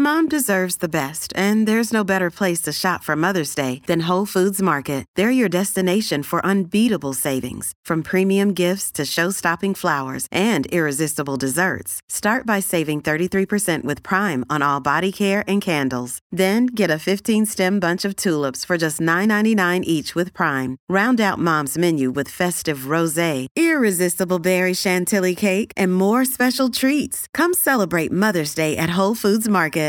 Mom deserves the best, and there's no better place to shop for Mother's Day than Whole Foods Market. They're your destination for unbeatable savings, from premium gifts to show-stopping flowers and irresistible desserts. Start by saving 33% with Prime on all body care and candles. Then get a 15-stem bunch of tulips for just $9.99 each with Prime. Round out Mom's menu with festive rosé, irresistible berry chantilly cake, and more special treats. Come celebrate Mother's Day at Whole Foods Market.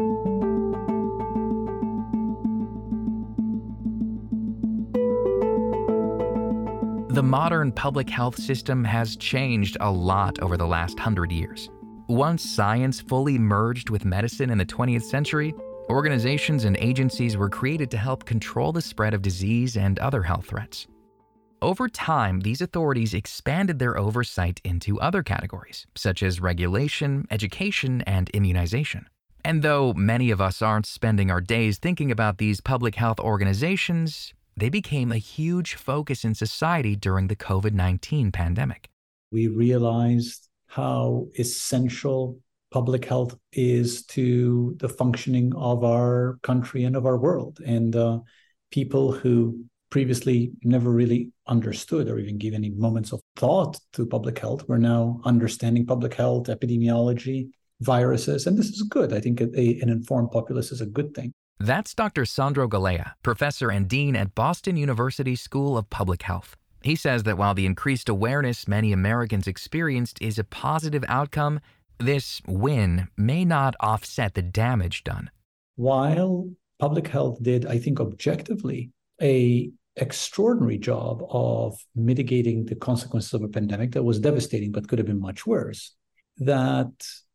The modern public health system has changed a lot over the last 100 years. Once science fully merged with medicine in the 20th century, organizations and agencies were created to help control the spread of disease and other health threats. Over time, these authorities expanded their oversight into other categories, such as regulation, education, and immunization. And though many of us aren't spending our days thinking about these public health organizations, they became a huge focus in society during the COVID-19 pandemic. We realized how essential public health is to the functioning of our country and of our world. And people who previously never really understood or even gave any moments of thought to public health were now understanding public health, epidemiology, viruses. And this is good. I think an informed populace is a good thing. That's Dr. Sandro Galea, professor and dean at Boston University School of Public Health. He says that while the increased awareness many Americans experienced is a positive outcome, this win may not offset the damage done. While public health did, I think, objectively, an extraordinary job of mitigating the consequences of a pandemic that was devastating but could have been much worse, that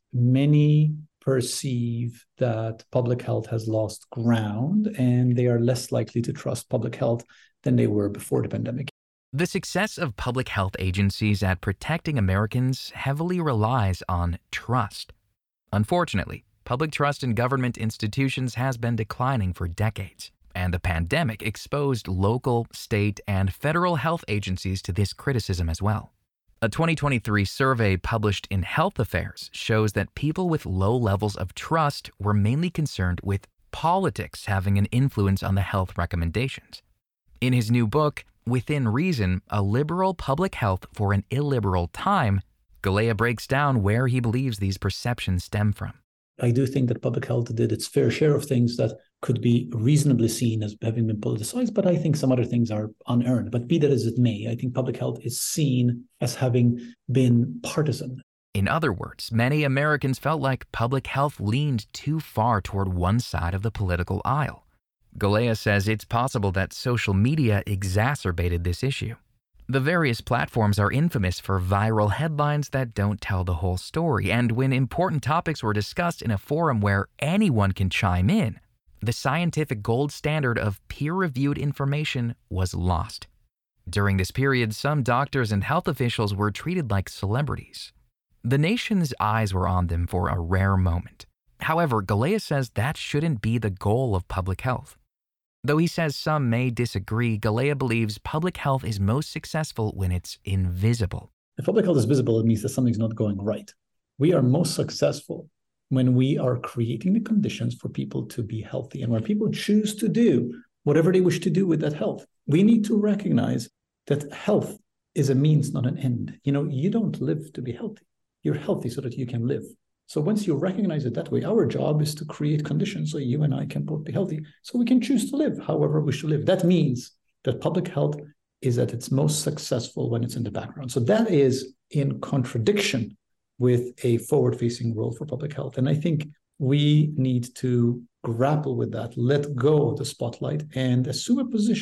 many perceive that public health has lost ground and they are less likely to trust public health than they were before the pandemic. The success of public health agencies at protecting Americans heavily relies on trust. Unfortunately, public trust in government institutions has been declining for decades, and the pandemic exposed local, state, and federal health agencies to this criticism as well. A 2023 survey published in Health Affairs shows that people with low levels of trust were mainly concerned with politics having an influence on the health recommendations. In his new book, Within Reason, A Liberal Public Health for an Illiberal Time, Galea breaks down where he believes these perceptions stem from. I do think that public health did its fair share of things that could be reasonably seen as having been politicized, but I think some other things are unearned. But be that as it may, I think public health is seen as having been partisan. In other words, many Americans felt like public health leaned too far toward one side of the political aisle. Galea says it's possible that social media exacerbated this issue. The various platforms are infamous for viral headlines that don't tell the whole story, and when important topics were discussed in a forum where anyone can chime in, the scientific gold standard of peer-reviewed information was lost. During this period, some doctors and health officials were treated like celebrities. The nation's eyes were on them for a rare moment. However, Galea says that shouldn't be the goal of public health. Though he says some may disagree, Galea believes public health is most successful when it's invisible. If public health is visible, it means that something's not going right. We are most successful when we are creating the conditions for people to be healthy and when people choose to do whatever they wish to do with that health. We need to recognize that health is a means, not an end. You don't live to be healthy. You're healthy so that you can live. So once you recognize it that way, our job is to create conditions so you and I can both be healthy, so we can choose to live however we should live. That means that public health is at its most successful when it's in the background. So that is in contradiction with a forward-facing role for public health. And I think we need to grapple with that, let go of the spotlight, and assume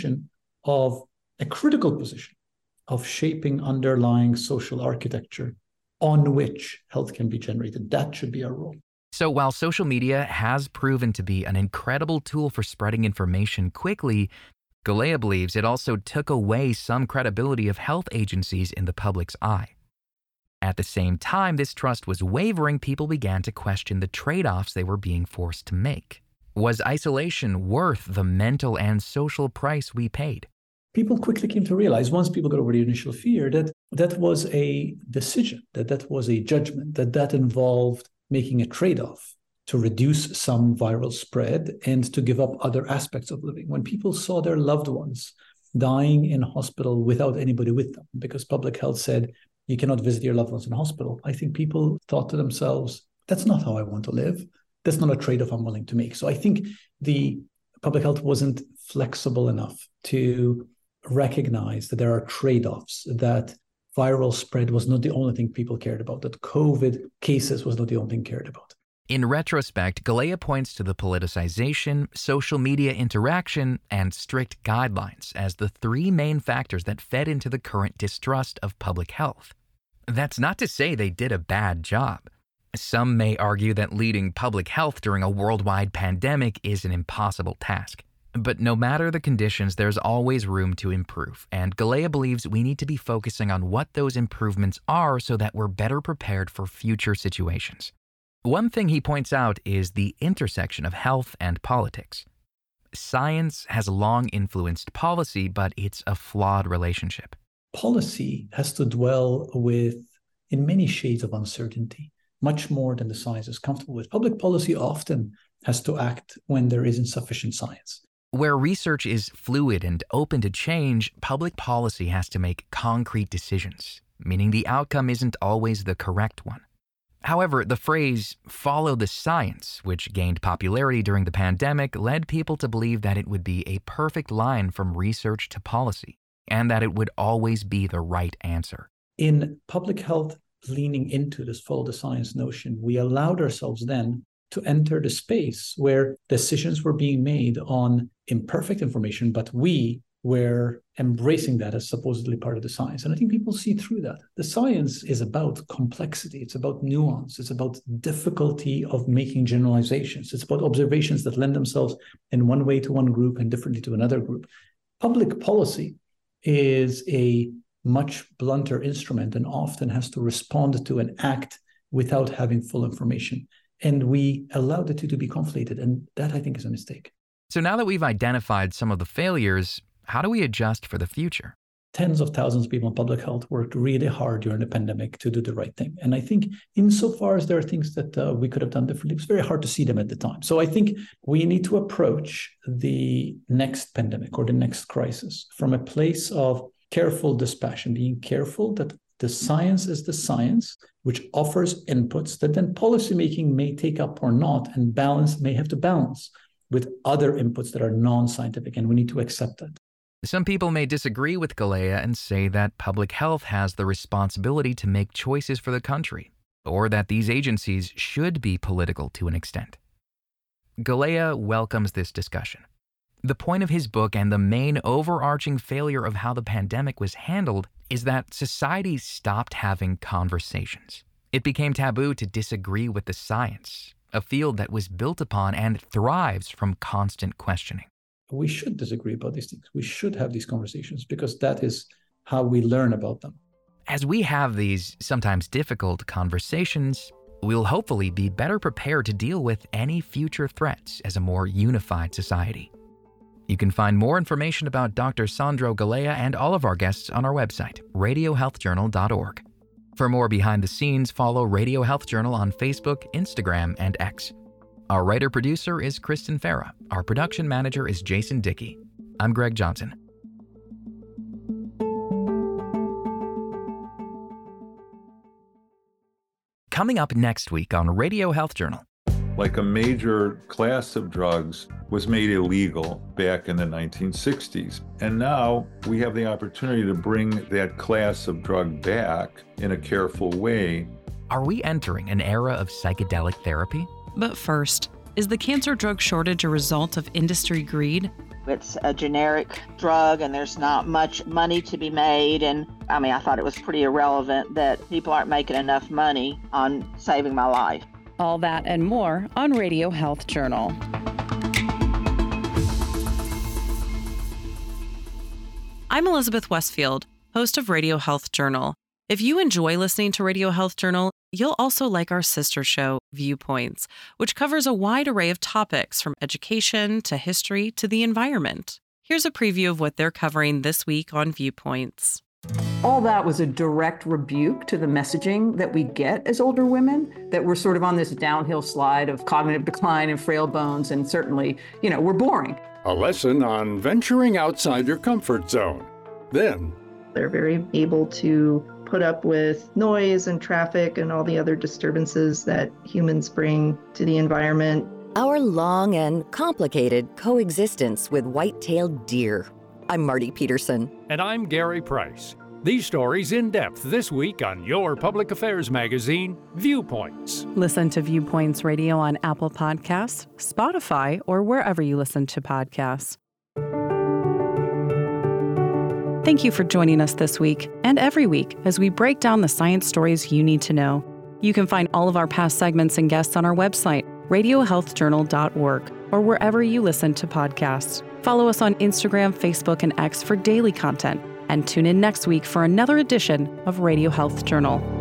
a critical position of shaping underlying social architecture on which health can be generated. That should be our role. So while social media has proven to be an incredible tool for spreading information quickly, Galea believes it also took away some credibility of health agencies in the public's eye. At the same time this trust was wavering, people began to question the trade-offs they were being forced to make. Was isolation worth the mental and social price we paid? People quickly came to realize, once people got over the initial fear, that that was a decision, that was a judgment, that involved making a trade-off. to reduce some viral spread and to give up other aspects of living. When people saw their loved ones dying in hospital without anybody with them, because public health said you cannot visit your loved ones in hospital, I think people thought to themselves, that's not how I want to live. That's not a trade-off I'm willing to make. So I think the public health wasn't flexible enough to recognize that there are trade-offs, that viral spread was not the only thing people cared about, that COVID cases was not the only thing cared about. In retrospect, Galea points to the politicization, social media interaction, and strict guidelines as the three main factors that fed into the current distrust of public health. That's not to say they did a bad job. Some may argue that leading public health during a worldwide pandemic is an impossible task. But no matter the conditions, there's always room to improve, and Galea believes we need to be focusing on what those improvements are so that we're better prepared for future situations. One thing he points out is the intersection of health and politics. Science has long influenced policy, but it's a flawed relationship. Policy has to dwell in many shades of uncertainty, much more than the science is comfortable with. Public policy often has to act when there is insufficient science. Where research is fluid and open to change, public policy has to make concrete decisions, meaning the outcome isn't always the correct one. However, the phrase, follow the science, which gained popularity during the pandemic, led people to believe that it would be a perfect line from research to policy, and that it would always be the right answer. In public health, leaning into this follow the science notion, we allowed ourselves then to enter the space where decisions were being made on imperfect information, but we were embracing that as supposedly part of the science. And I think people see through that. The science is about complexity. It's about nuance. It's about difficulty of making generalizations. It's about observations that lend themselves in one way to one group and differently to another group. Public policy is a much blunter instrument and often has to respond to and act without having full information. And we allow the two to be conflated. And that, I think, is a mistake. So now that we've identified some of the failures, how do we adjust for the future? Tens of thousands of people in public health worked really hard during the pandemic to do the right thing. And I think insofar as there are things that we could have done differently, it was very hard to see them at the time. So I think we need to approach the next pandemic or the next crisis from a place of careful dispassion, being careful that the science is the science, which offers inputs that then policymaking may take up or not, and may have to balance with other inputs that are non-scientific, and we need to accept that. Some people may disagree with Galea and say that public health has the responsibility to make choices for the country, or that these agencies should be political to an extent. Galea welcomes this discussion. The point of his book and the main overarching failure of how the pandemic was handled is that society stopped having conversations. It became taboo to disagree with the science, a field that was built upon and thrives from constant questioning. We should disagree about these things. We should have these conversations because that is how we learn about them. As we have these sometimes difficult conversations, we'll hopefully be better prepared to deal with any future threats as a more unified society. You can find more information about Dr. Sandro Galea and all of our guests on our website, radiohealthjournal.org. For more behind the scenes, follow Radio Health Journal on Facebook, Instagram, and X. Our writer-producer is Kristen Farah. Our production manager is Jason Dickey. I'm Greg Johnson. Coming up next week on Radio Health Journal. Like a major class of drugs was made illegal back in the 1960s. And now we have the opportunity to bring that class of drug back in a careful way. Are we entering an era of psychedelic therapy? But first, is the cancer drug shortage a result of industry greed? It's a generic drug and there's not much money to be made. And I thought it was pretty irrelevant that people aren't making enough money on saving my life. All that and more on Radio Health Journal. I'm Elizabeth Westfield, host of Radio Health Journal. If you enjoy listening to Radio Health Journal, you'll also like our sister show, Viewpoints, which covers a wide array of topics from education to history to the environment. Here's a preview of what they're covering this week on Viewpoints. All that was a direct rebuke to the messaging that we get as older women, that we're sort of on this downhill slide of cognitive decline and frail bones, and certainly, we're boring. A lesson on venturing outside your comfort zone. Then, they're very able to put up with noise and traffic and all the other disturbances that humans bring to the environment. Our long and complicated coexistence with white-tailed deer. I'm Marty Peterson. And I'm Gary Price. These stories in depth this week on your public affairs magazine, Viewpoints. Listen to Viewpoints Radio on Apple Podcasts, Spotify, or wherever you listen to podcasts. Thank you for joining us this week and every week as we break down the science stories you need to know. You can find all of our past segments and guests on our website, radiohealthjournal.org, or wherever you listen to podcasts. Follow us on Instagram, Facebook, and X for daily content. And tune in next week for another edition of Radio Health Journal.